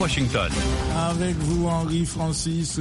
Washington. Avec vous, Henri Francis,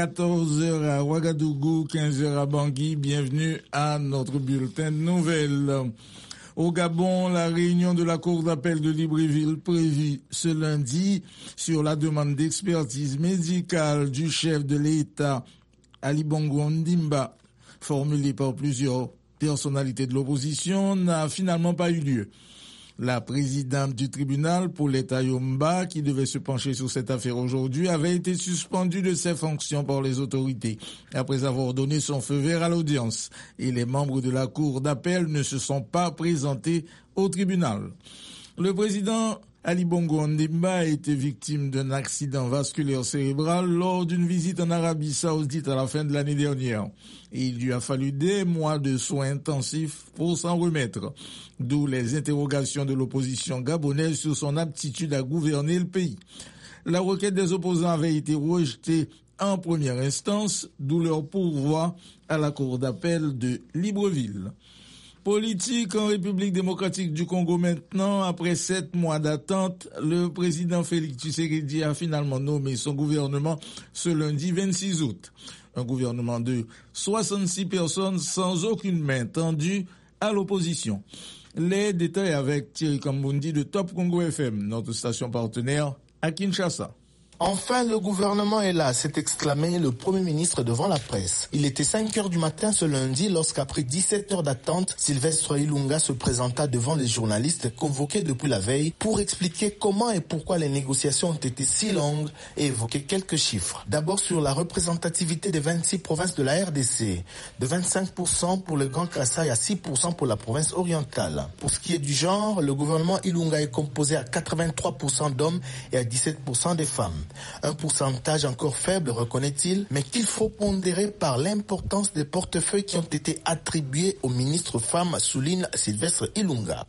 14h à Ouagadougou, 15h à Bangui. Bienvenue à notre bulletin de nouvelles. Au Gabon, la réunion de la Cour d'appel de Libreville prévue ce lundi sur la demande d'expertise médicale du chef de l'État, Ali Bongo Ondimba, formulée par plusieurs personnalités de l'opposition, n'a finalement pas eu lieu. La présidente du tribunal, Paulette Ayomba, qui devait se pencher sur cette affaire aujourd'hui, avait été suspendue de ses fonctions par les autorités après avoir donné son feu vert à l'audience. Et les membres de la cour d'appel ne se sont pas présentés au tribunal. Le président Ali Bongo Ondimba a été victime d'un accident vasculaire cérébral lors d'une visite en Arabie Saoudite à la fin de l'année dernière. Et il lui a fallu des mois de soins intensifs pour s'en remettre. D'où les interrogations de l'opposition gabonaise sur son aptitude à gouverner le pays. La requête des opposants avait été rejetée en première instance, d'où leur pourvoi à la cour d'appel de Libreville. Politique en République démocratique du Congo maintenant, après 7 mois d'attente, le président Félix Tshisekedi a finalement nommé son gouvernement ce lundi 26 août. Un gouvernement de 66 personnes sans aucune main tendue à l'opposition. Les détails avec Thierry Kambundi de Top Congo FM, notre station partenaire à Kinshasa. Enfin, le gouvernement est là, s'est exclamé le Premier ministre devant la presse. Il était 5 heures du matin ce lundi lorsqu'après 17 heures d'attente, Sylvestre Ilunga se présenta devant les journalistes convoqués depuis la veille pour expliquer comment et pourquoi les négociations ont été si longues et évoquer quelques chiffres. D'abord sur la représentativité des 26 provinces de la RDC, de 25% pour le Grand Kasaï à 6% pour la province orientale. Pour ce qui est du genre, le gouvernement Ilunga est composé à 83% d'hommes et à 17% des femmes. Un pourcentage encore faible, reconnaît-il, mais qu'il faut pondérer par l'importance des portefeuilles qui ont été attribués aux ministres femmes, souligne Sylvestre Ilunga.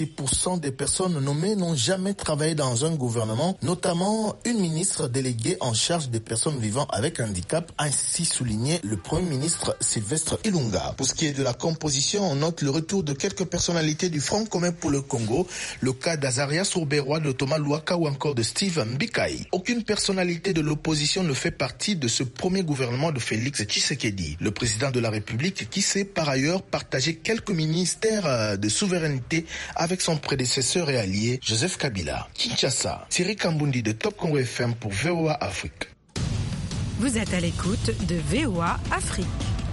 76% des personnes nommées n'ont jamais travaillé dans un gouvernement, notamment une ministre déléguée en charge des personnes vivant avec handicap, ainsi souligné le Premier ministre Sylvestre Ilunga. Pour ce qui est de la composition, on note le retour de quelques personnalités du Front commun pour le Congo, le cas d'Azaria Sourberois, de Thomas Luaka ou encore de Steve Mbikai. Aucune personnalité de l'opposition ne fait partie de ce premier gouvernement de Félix Tshisekedi, le président de la République qui s'est par ailleurs partagé quelques ministères de souveraineté avec son prédécesseur et allié Joseph Kabila. Kinshasa, Thierry Kambundi de Top Congo FM pour VOA Afrique. Vous êtes à l'écoute de VOA Afrique.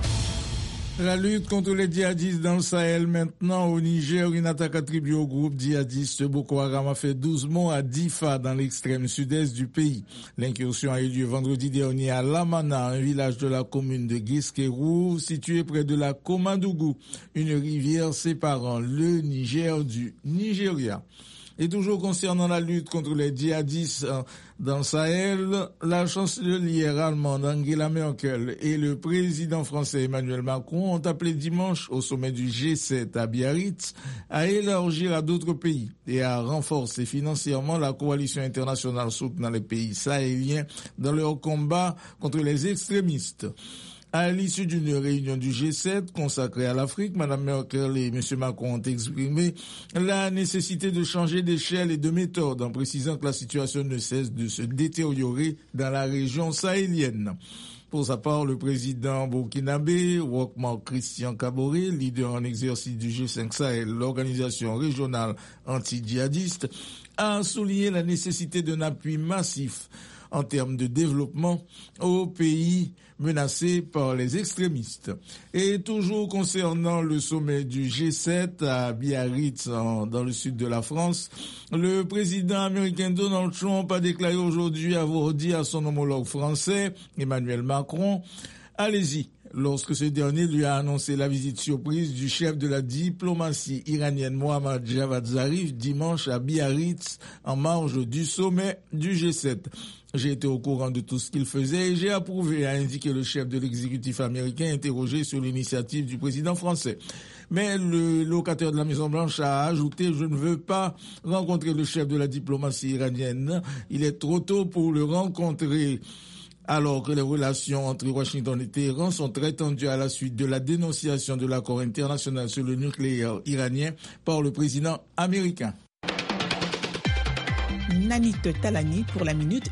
La lutte contre les djihadistes dans le Sahel maintenant. Au Niger, une attaque attribuée au groupe djihadiste Boko Haram a fait 12 morts à Difa dans l'extrême sud-est du pays. L'incursion a eu lieu vendredi dernier à Lamana, un village de la commune de Guesquerou, situé près de la Komadougou, une rivière séparant le Niger du Nigeria. Et toujours concernant la lutte contre les djihadistes dans le Sahel, la chancelière allemande Angela Merkel et le président français Emmanuel Macron ont appelé dimanche au sommet du G7 à Biarritz à élargir à d'autres pays et à renforcer financièrement la coalition internationale soutenant les pays sahéliens dans leur combat contre les extrémistes. À l'issue d'une réunion du G7 consacrée à l'Afrique, Mme Merkel et M. Macron ont exprimé la nécessité de changer d'échelle et de méthode en précisant que la situation ne cesse de se détériorer dans la région sahélienne. Pour sa part, le président burkinabé, Roch-Marc Christian Kaboré, leader en exercice du G5 Sahel, l'organisation régionale anti-djihadiste, a souligné la nécessité d'un appui massif en termes de développement aux pays menacés par les extrémistes. Et toujours concernant le sommet du G7 à Biarritz, dans le sud de la France, le président américain Donald Trump a déclaré aujourd'hui avoir dit à son homologue français, Emmanuel Macron, « Allez-y ». Lorsque ce dernier lui a annoncé la visite surprise du chef de la diplomatie iranienne Mohammad Javad Zarif dimanche à Biarritz en marge du sommet du G7. J'ai été au courant de tout ce qu'il faisait et j'ai approuvé, a indiqué le chef de l'exécutif américain interrogé sur l'initiative du président français. Mais le locataire de la Maison-Blanche a ajouté « Je ne veux pas rencontrer le chef de la diplomatie iranienne. Il est trop tôt pour le rencontrer ». Alors que les relations entre Washington et Téhéran sont très tendues à la suite de la dénonciation de l'accord international sur le nucléaire iranien par le président américain. Nanit Talani pour la Minute